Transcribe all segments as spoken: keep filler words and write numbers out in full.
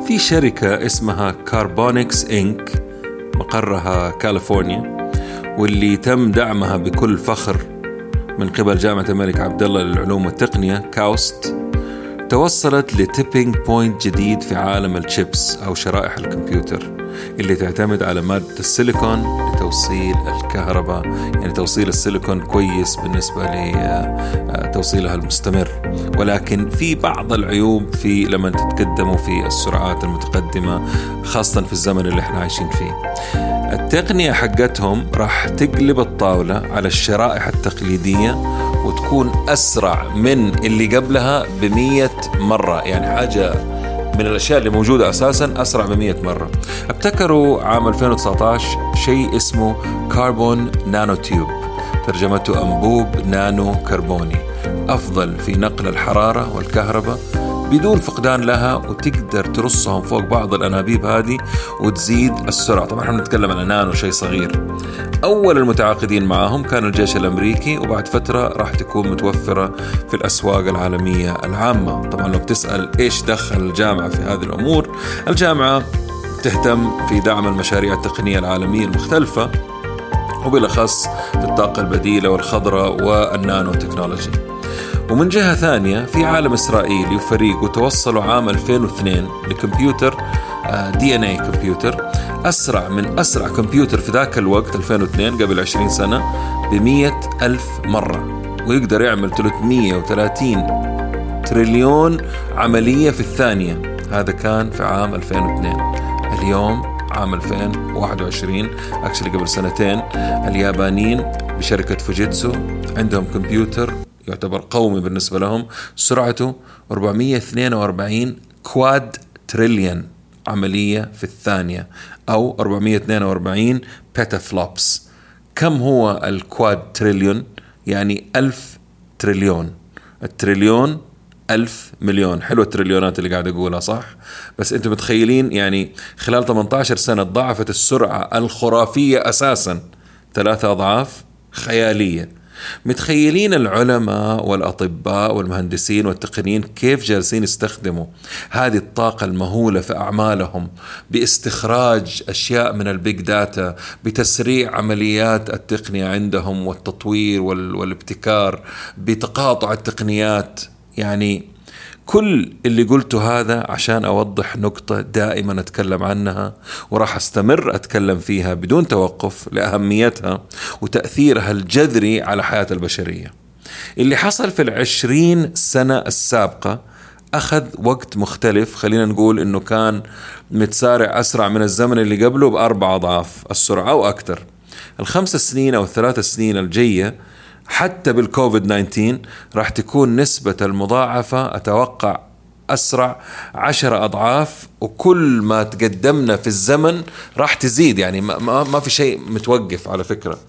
في شركة اسمها كاربونكس إنك مقرها كاليفورنيا، واللي تم دعمها بكل فخر من قبل جامعة الملك عبدالله للعلوم والتقنية كاوست، توصلت لتيبينج بوينت جديد في عالم الشيبس أو شرائح الكمبيوتر اللي تعتمد على مادة السيليكون لتوصيل الكهرباء. يعني توصيل السيليكون كويس بالنسبة لتوصيلها المستمر، ولكن في بعض العيوب في لما تتقدموا في السرعات المتقدمة، خاصة في الزمن اللي احنا عايشين فيه. التقنية حقتهم راح تقلب الطاولة على الشرائح التقليدية وتكون أسرع من اللي قبلها بمية مرة. يعني حاجة من الأشياء اللي موجودة أساساً أسرع بمية مرة. ابتكروا عام ألفين وتسعة عشر شيء اسمه كاربون نانو تيوب، ترجمته أنبوب نانو كربوني، أفضل في نقل الحرارة والكهرباء بدون فقدان لها، وتقدر ترصهم فوق بعض الأنابيب هذه وتزيد السرعة. طبعا احنا نتكلم عن نانو، شيء صغير. أول المتعاقدين معهم كان الجيش الأمريكي، وبعد فترة راح تكون متوفرة في الأسواق العالمية العامة. طبعا لو بتسأل إيش دخل الجامعة في هذه الأمور، الجامعة تهتم في دعم المشاريع التقنية العالمية المختلفة، وبالأخص في الطاقة البديلة والخضراء والنانو تكنولوجي. ومن جهة ثانية في عالم إسرائيلي وفريقه توصلوا عام ألفين واثنين لكمبيوتر دي إن إيه كمبيوتر أسرع من أسرع كمبيوتر في ذاك الوقت ألفين واثنين قبل عشرين سنة بمية ألف مرة، ويقدر يعمل ثلاثمية وثلاثين تريليون عملية في الثانية. هذا كان في عام ألفين واثنين. اليوم عام ألفين وواحد وعشرين أكشلي قبل سنتين، اليابانيين بشركة فوجيتسو عندهم كمبيوتر يعتبر قومي بالنسبة لهم، سرعته أربعمية واثنين وأربعين كواد تريليون عملية في الثانية، أو أربعمية واثنين وأربعين بيتا فلوبس. كم هو الكواد تريليون؟ يعني ألف تريليون. التريليون ألف مليون. حلوة التريليونات اللي قاعد أقولها صح؟ بس أنتم متخيلين يعني خلال ثمانية عشر سنة ضاعفت السرعة الخرافية أساسا ثلاثة أضعاف، خيالية. متخيلين العلماء والأطباء والمهندسين والتقنيين كيف جالسين يستخدموا هذه الطاقة المهولة في أعمالهم باستخراج أشياء من البيج داتا، بتسريع عمليات التقنية عندهم والتطوير والابتكار، بتقاطع التقنيات. يعني كل اللي قلته هذا عشان أوضح نقطة دائما أتكلم عنها، وراح أستمر أتكلم فيها بدون توقف لأهميتها وتأثيرها الجذري على حياة البشرية. اللي حصل في العشرين سنة السابقة أخذ وقت مختلف. خلينا نقول إنه كان متسارع أسرع من الزمن اللي قبله بأربع أضعاف السرعة أو أكثر. الخمس سنين أو الثلاث سنين الجاية حتى بالكوفيد تسعة عشر راح تكون نسبة المضاعفة أتوقع أسرع عشر أضعاف، وكل ما تقدمنا في الزمن راح تزيد. يعني ما, ما في شيء متوقف على فكرة.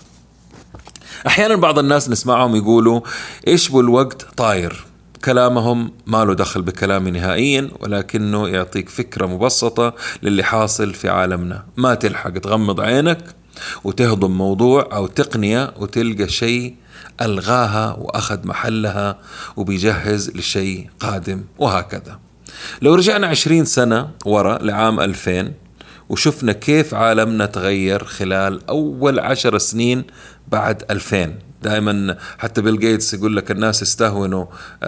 أحيانا بعض الناس نسمعهم يقولوا إيش بالوقت طاير. كلامهم ما له دخل بكلامي نهائيا، ولكنه يعطيك فكرة مبسطة للي حاصل في عالمنا. ما تلحق تغمض عينك وتهضم موضوع أو تقنية وتلقى شيء ألغاها وأخذ محلها وبيجهز لشيء قادم، وهكذا. لو رجعنا عشرين سنة وراء لعام ألفين وشفنا كيف عالمنا تغير خلال أول عشر سنين بعد ألفين. دائما حتى بيل جيتس يقول لك الناس يستهونوا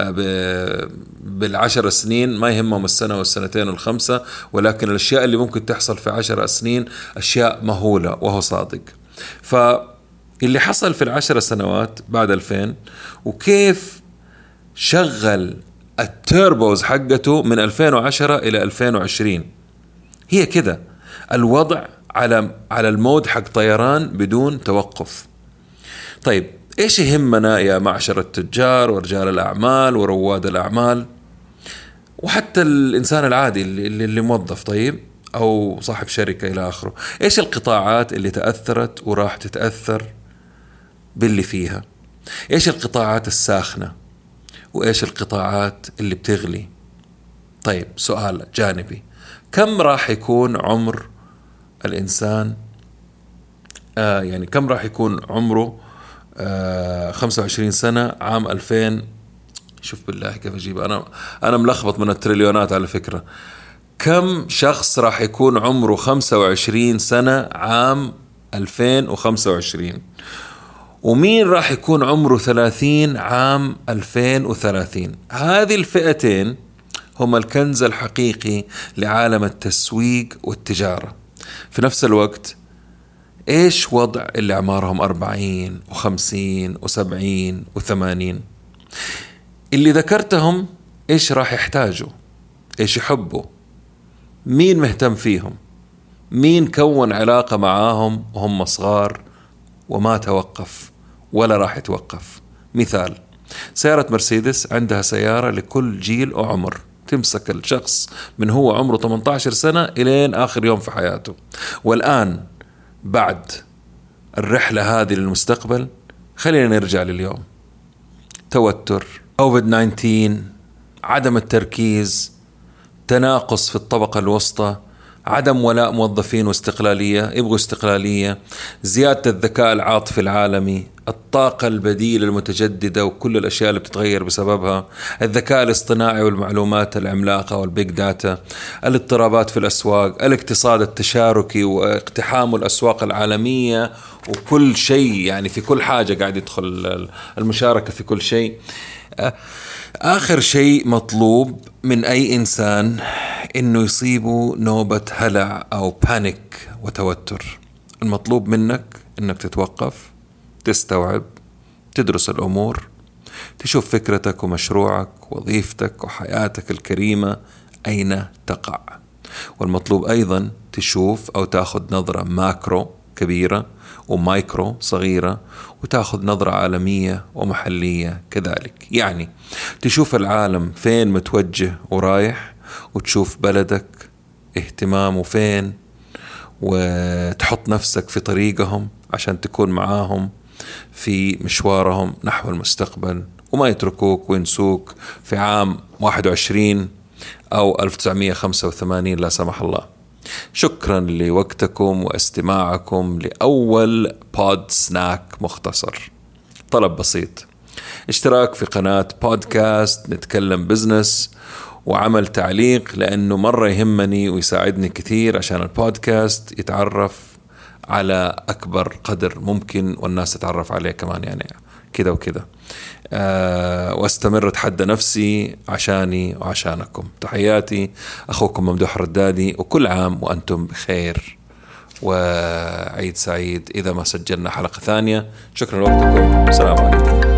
بالعشر سنين، ما يهمهم السنة والسنتين والخمسة، ولكن الأشياء اللي ممكن تحصل في عشر سنين أشياء مهولة، وهو صادق. فاللي حصل في العشر سنوات بعد ألفين وكيف شغل التيربوز حقته من ألفين وعشرة إلى ألفين وعشرين، هي كده الوضع على على المود حق طيران بدون توقف. طيب إيش يهمنا يا معشر التجار ورجال الأعمال ورواد الأعمال وحتى الإنسان العادي اللي, اللي موظف طيب أو صاحب شركة إلى آخره؟ إيش القطاعات اللي تأثرت وراح تتأثر باللي فيها؟ إيش القطاعات الساخنة وإيش القطاعات اللي بتغلي؟ طيب سؤال جانبي، كم راح يكون عمر الإنسان آه يعني كم راح يكون عمره آه خمسة وعشرين سنة عام ألفين؟ شوف بالله كيف أجيب، أنا أنا ملخبط من التريليونات على فكرة. كم شخص راح يكون عمره خمسة وعشرين سنة عام ألفين وخمسة وعشرين؟ ومين راح يكون عمره ثلاثين عام ألفين وثلاثين؟ هذه الفئتين هما الكنز الحقيقي لعالم التسويق والتجارة. في نفس الوقت إيش وضع اللي أعمارهم أربعين وخمسين وسبعين وثمانين؟ اللي ذكرتهم إيش راح يحتاجوا؟ إيش يحبوا؟ مين مهتم فيهم؟ مين كون علاقة معاهم وهم صغار وما توقف ولا راح يتوقف؟ مثال، سيارة مرسيدس عندها سيارة لكل جيل وعمر، تمسك الشخص من هو عمره ثمانية عشر سنة إلين آخر يوم في حياته. والآن بعد الرحلة هذه للمستقبل خلينا نرجع لليوم. توتر، كوفيد تسعة عشر، عدم التركيز، تناقص في الطبقة الوسطى، عدم ولاء موظفين واستقلالية، يبغوا استقلالية، زيادة الذكاء العاطفي العالمي، الطاقة البديلة المتجددة وكل الأشياء اللي بتتغير بسببها، الذكاء الاصطناعي والمعلومات العملاقة والبيج داتا، الاضطرابات في الأسواق، الاقتصاد التشاركي واقتحام الأسواق العالمية وكل شيء، يعني في كل حاجة قاعد يدخل المشاركة في كل شيء. آخر شيء مطلوب من أي إنسان إنه يصيبه نوبة هلع أو بانيك وتوتر. المطلوب منك إنك تتوقف، تستوعب، تدرس الأمور، تشوف فكرتك ومشروعك وظيفتك وحياتك الكريمة أين تقع. والمطلوب أيضا تشوف أو تأخذ نظرة ماكرو كبيرة ومايكرو صغيرة، وتأخذ نظرة عالمية ومحلية كذلك. يعني تشوف العالم فين متوجه ورايح، وتشوف بلدك اهتمامه فين، وتحط نفسك في طريقهم عشان تكون معاهم في مشوارهم نحو المستقبل، وما يتركوك وينسوك في عام واحد وعشرين أو ألف وتسعمائة وخمسة وثمانين لا سمح الله. شكرا لوقتكم واستماعكم لأول بود سناك مختصر. طلب بسيط: اشتراك في قناة بودكاست نتكلم بزنس، وعمل تعليق، لأنه مرة يهمني ويساعدني كثير عشان البودكاست يتعرف على أكبر قدر ممكن، والناس تتعرف عليه كمان، يعني كذا وكذا. أه واستمر اتحدى نفسي عشاني وعشانكم. تحياتي، أخوكم ممدوح ردادي، وكل عام وأنتم بخير وعيد سعيد إذا ما سجلنا حلقة ثانية. شكرا لوقتكم، السلام عليكم.